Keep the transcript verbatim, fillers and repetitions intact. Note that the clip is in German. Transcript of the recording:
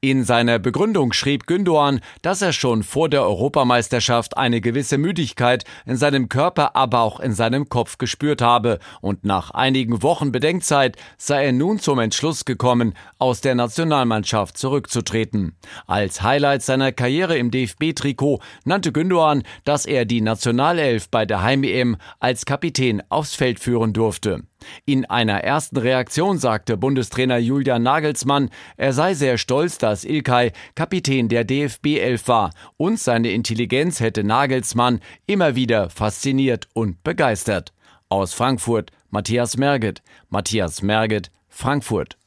In seiner Begründung schrieb Gündoğan, dass er schon vor der Europameisterschaft eine gewisse Müdigkeit in seinem Körper, aber auch in seinem Kopf gespürt habe und nach einigen Wochen Bedenkzeit sei er nun zum Entschluss gekommen, aus der Nationalmannschaft zurückzutreten. Als Highlight seiner Karriere im D F B-Trikot nannte Gündoğan, dass er die Nationalelf bei der Heim-E M als Kapitän aufs Feld führen durfte. In einer ersten Reaktion sagte Bundestrainer Julian Nagelsmann, er sei sehr stolz, dass İlkay Kapitän der D F B-Elf war und seine Intelligenz hätte Nagelsmann immer wieder fasziniert und begeistert. Aus Frankfurt Matthias Merget. Matthias Merget, Frankfurt.